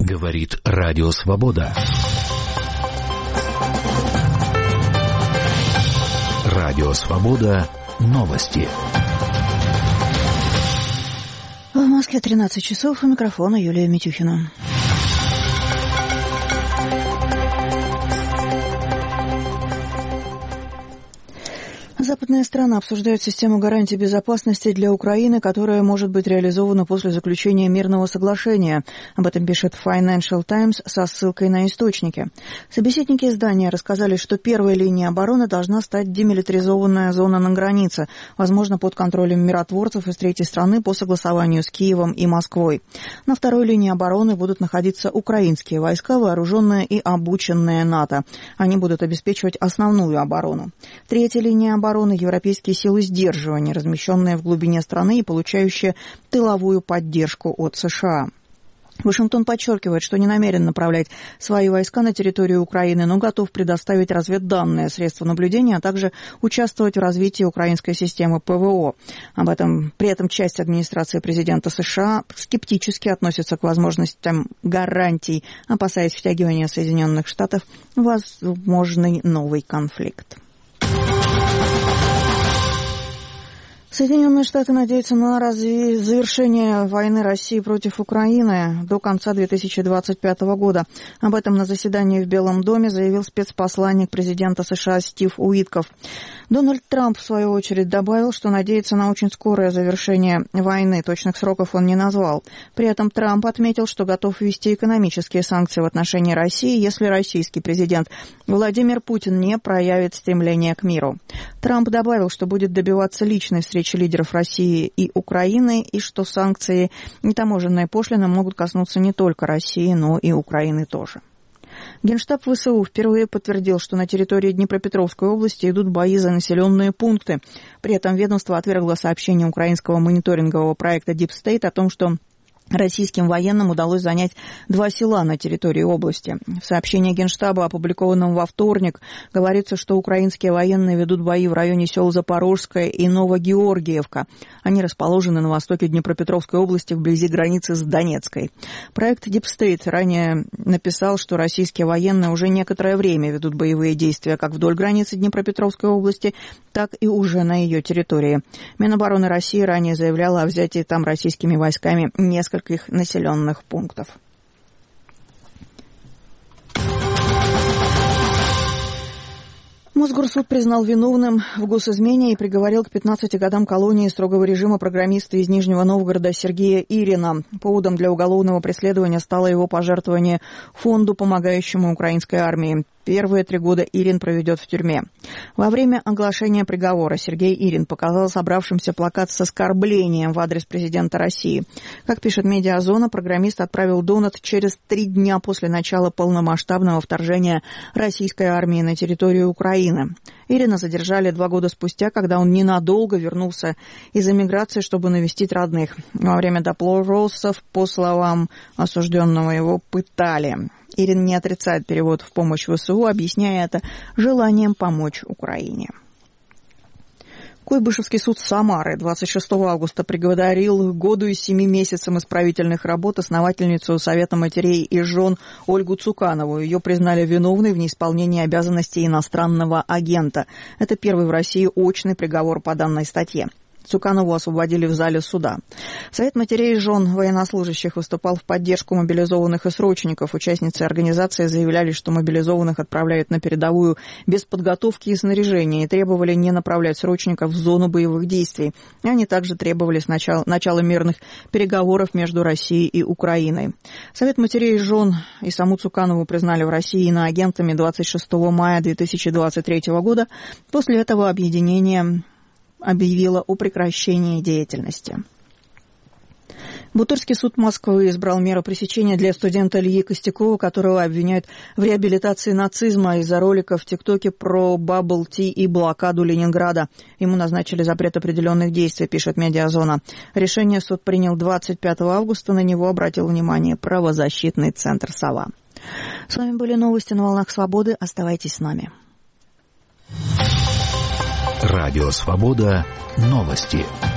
Говорит Радио Свобода. Радио Свобода. Новости. В Москве 13 часов. У микрофона Юлия Митюхина. Западные страны обсуждают систему гарантий безопасности для Украины, которая может быть реализована после заключения мирного соглашения. Об этом пишет Financial Times со ссылкой на источники. Собеседники издания рассказали, что первой линией обороны должна стать демилитаризованная зона на границе, возможно, под контролем миротворцев из третьей страны по согласованию с Киевом и Москвой. На второй линии обороны будут находиться украинские войска, вооруженные и обученные НАТО. Они будут обеспечивать основную оборону. Третья линия обороны — европейские силы сдерживания, размещенные в глубине страны и получающие тыловую поддержку от США. Вашингтон подчеркивает, что не намерен направлять свои войска на территорию Украины, но готов предоставить разведданные, средства наблюдения, а также участвовать в развитии украинской системы ПВО. При этом часть администрации президента США скептически относится к возможностям гарантий, опасаясь втягивания Соединенных Штатов в возможный новый конфликт. Соединенные Штаты надеются на завершение войны России против Украины до конца 2025 года. Об этом на заседании в Белом доме заявил спецпосланник президента США Стив Уитков. Дональд Трамп, в свою очередь, добавил, что надеется на очень скорое завершение войны. Точных сроков он не назвал. При этом Трамп отметил, что готов ввести экономические санкции в отношении России, если российский президент Владимир Путин не проявит стремление к миру. Трамп добавил, что будет добиваться личной встречи лидеров России и Украины, и что санкции и таможенные пошлины могут коснуться не только России, но и Украины тоже. Генштаб ВСУ впервые подтвердил, что на территории Днепропетровской области идут бои за населенные пункты. При этом ведомство отвергло сообщение украинского мониторингового проекта Deep State о том, что российским военным удалось занять 2 села на территории области. В сообщении Генштаба, опубликованном во вторник, говорится, что украинские военные ведут бои в районе сел Запорожская и Новогеоргиевка. Они расположены на востоке Днепропетровской области, вблизи границы с Донецкой. Проект Deep State ранее написал, что российские военные уже некоторое время ведут боевые действия как вдоль границы Днепропетровской области, так и уже на ее территории. Минобороны России ранее заявляла о взятии там российскими войсками нескольких населенных пунктов. Мосгорсуд признал виновным в госизмене и приговорил к 15 годам колонии строгого режима программиста из Нижнего Новгорода Сергея Ирина. Поводом для уголовного преследования стало его пожертвование фонду, помогающему украинской армии. Первые 3 года Ирин проведет в тюрьме. Во время оглашения приговора Сергей Ирин показал собравшимся плакат с оскорблением в адрес президента России. Как пишет «Медиазона», программист отправил донат через 3 дня после начала полномасштабного вторжения российской армии на территорию Украины. Ирина задержали 2 года спустя, когда он ненадолго вернулся из эмиграции, чтобы навестить родных. Во время допросов, по словам осужденного, его пытали. Ирин не отрицает перевод в помощь ВСУ, объясняя это желанием помочь Украине. Куйбышевский суд Самары 26 августа приговорил к 1 году и 7 месяцам исправительных работ основательницу Совета матерей и жен Ольгу Цуканову. Ее признали виновной в неисполнении обязанностей иностранного агента. Это первый в России очный приговор по данной статье. Цуканову освободили в зале суда. Совет матерей и жен военнослужащих выступал в поддержку мобилизованных и срочников. Участницы организации заявляли, что мобилизованных отправляют на передовую без подготовки и снаряжения, и требовали не направлять срочников в зону боевых действий. Они также требовали начала мирных переговоров между Россией и Украиной. Совет матерей и жен и саму Цуканову признали в России иноагентами 26 мая 2023 года. После этого объединение объявила о прекращении деятельности. Бутырский суд Москвы избрал меру пресечения для студента Ильи Костякова, которого обвиняют в реабилитации нацизма из-за ролика в ТикТоке про бабл-ти и блокаду Ленинграда. Ему назначили запрет определенных действий, пишет «Медиазона». Решение суд принял 25 августа. На него обратил внимание правозащитный центр «Сова». С вами были новости на волнах Свободы. Оставайтесь с нами. Радио Свобода. Новости.